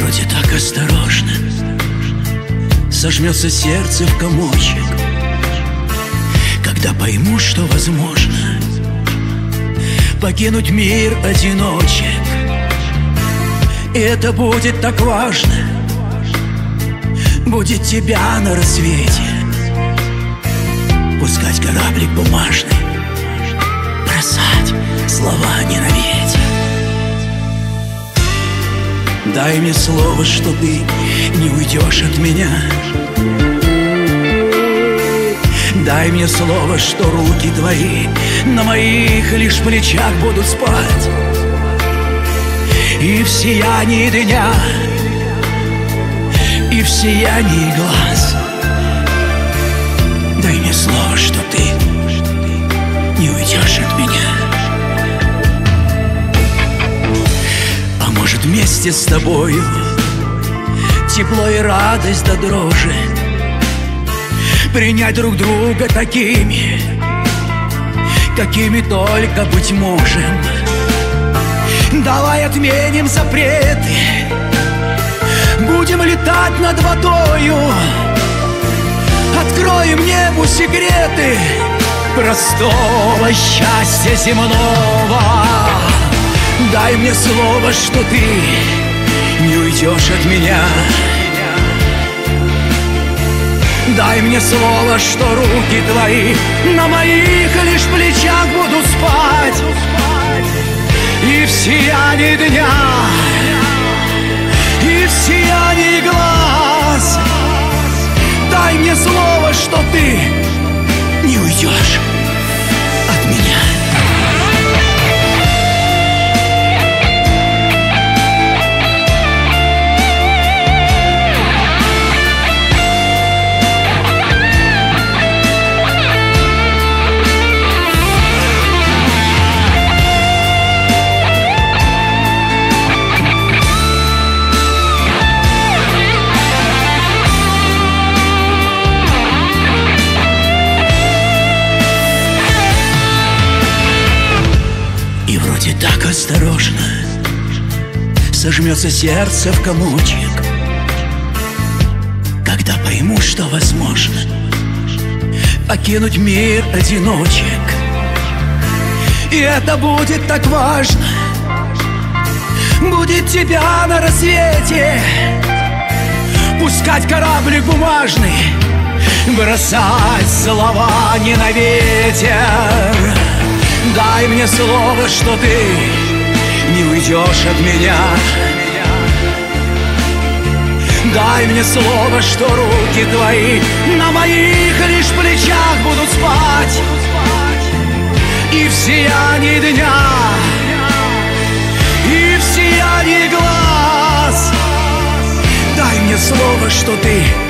вроде так осторожно сожмется сердце в комочек, когда пойму, что возможно покинуть мир одиночек. И это будет так важно, будет тебя на рассвете пускать кораблик бумажный, бросать слова не на ветер. Дай мне слово, что ты не уйдешь от меня. Дай мне слово, что руки твои на моих лишь плечах будут спать. И в сиянии дня, и в сиянии глаз. Дай мне слово, что ты не уйдешь от меня. А может, вместе с тобою тепло и радость до дрожи принять друг друга такими, какими только быть можем. Давай отменим запреты, будем летать над водою, откроем небу секреты простого счастья земного. Дай мне слово, что ты не уйдешь от меня. Дай мне слово, что руки твои на моих лишь плечах будут спать. И в сиянии дня, и в сиянии глаз. Дай мне слово, что ты не уйдешь от меня. И вроде так осторожно сожмется сердце в комочек, когда пойму, что возможно покинуть мир одиночек. И это будет так важно, будет тебя на рассвете пускать кораблик бумажный, бросать слова не на ветер. Дай мне слово, что ты не уйдешь от меня. Дай мне слово, что руки твои на моих лишь плечах будут спать. И в сиянии дня, и в сиянии глаз. Дай мне слово, что ты